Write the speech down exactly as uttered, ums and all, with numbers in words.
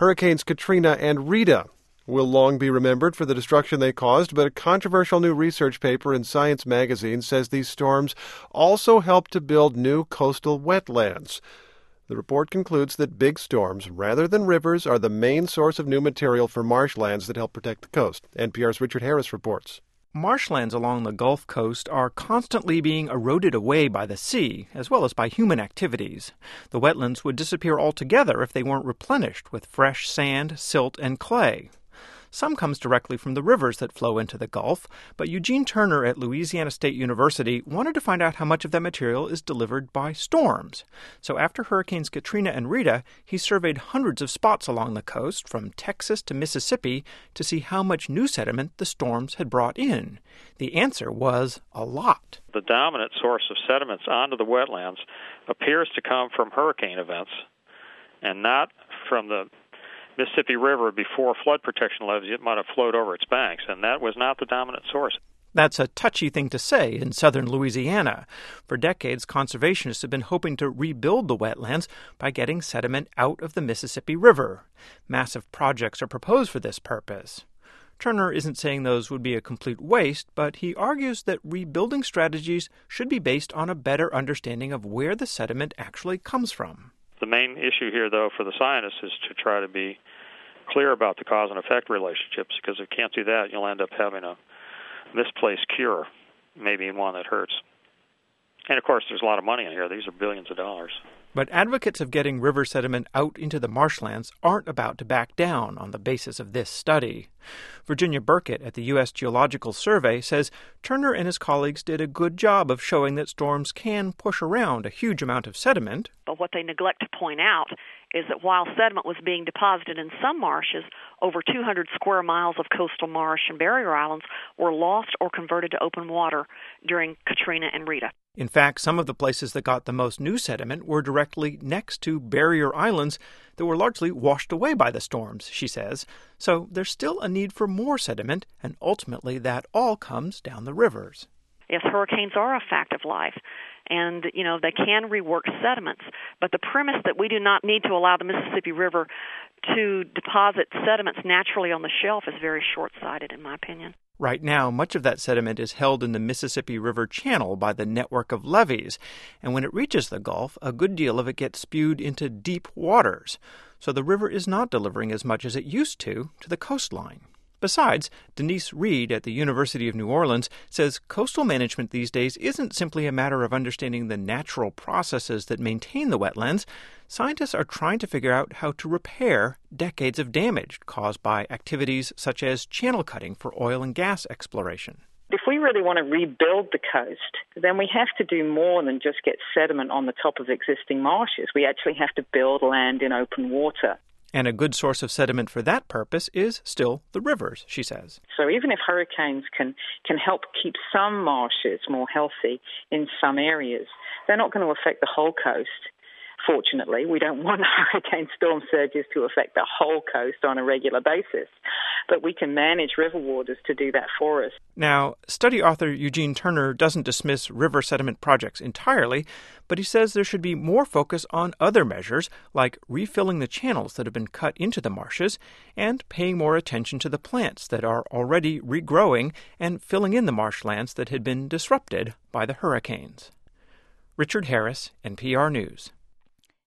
Hurricanes Katrina and Rita will long be remembered for the destruction they caused, but a controversial new research paper in Science magazine says these storms also helped to build new coastal wetlands. The report concludes that big storms, rather than rivers, are the main source of new material for marshlands that help protect the coast. N P R's Richard Harris reports. Marshlands along the Gulf Coast are constantly being eroded away by the sea, as well as by human activities. The wetlands would disappear altogether if they weren't replenished with fresh sand, silt, and clay. Some comes directly from the rivers that flow into the Gulf, but Eugene Turner at Louisiana State University wanted to find out how much of that material is delivered by storms. So after Hurricanes Katrina and Rita, he surveyed hundreds of spots along the coast, from Texas to Mississippi, to see how much new sediment the storms had brought in. The answer was a lot. The dominant source of sediments onto the wetlands appears to come from hurricane events and not from the Mississippi River. Before flood protection levees, it might have flowed over its banks, and that was not the dominant source. That's a touchy thing to say in southern Louisiana. For decades, conservationists have been hoping to rebuild the wetlands by getting sediment out of the Mississippi River. Massive projects are proposed for this purpose. Turner isn't saying those would be a complete waste, but he argues that rebuilding strategies should be based on a better understanding of where the sediment actually comes from. The main issue here, though, for the scientists is to try to be clear about the cause and effect relationships, because if you can't do that, you'll end up having a misplaced cure, maybe one that hurts. And, of course, there's a lot of money in here. These are billions of dollars. But advocates of getting river sediment out into the marshlands aren't about to back down on the basis of this study. Virginia Burkett at the U S Geological Survey says Turner and his colleagues did a good job of showing that storms can push around a huge amount of sediment. But what they neglect to point out is that while sediment was being deposited in some marshes, over two hundred square miles of coastal marsh and barrier islands were lost or converted to open water during Katrina and Rita. In fact, some of the places that got the most new sediment were directly next to barrier islands that were largely washed away by the storms, she says. So there's still a need for more sediment, and ultimately that all comes down the rivers. Yes, hurricanes are a fact of life, and, you know, they can rework sediments. But the premise that we do not need to allow the Mississippi River to deposit sediments naturally on the shelf is very short-sighted, in my opinion. Right now, much of that sediment is held in the Mississippi River Channel by the network of levees, and when it reaches the Gulf, a good deal of it gets spewed into deep waters. So the river is not delivering as much as it used to to the coastline. Besides, Denise Reed at the University of New Orleans says coastal management these days isn't simply a matter of understanding the natural processes that maintain the wetlands. Scientists are trying to figure out how to repair decades of damage caused by activities such as channel cutting for oil and gas exploration. If we really want to rebuild the coast, then we have to do more than just get sediment on the top of existing marshes. We actually have to build land in open water. And a good source of sediment for that purpose is still the rivers, she says. So even if hurricanes can, can help keep some marshes more healthy in some areas, they're not going to affect the whole coast. Fortunately, we don't want hurricane storm surges to affect the whole coast on a regular basis, but we can manage river waters to do that for us. Now, study author Eugene Turner doesn't dismiss river sediment projects entirely, but he says there should be more focus on other measures, like refilling the channels that have been cut into the marshes and paying more attention to the plants that are already regrowing and filling in the marshlands that had been disrupted by the hurricanes. Richard Harris, N P R News.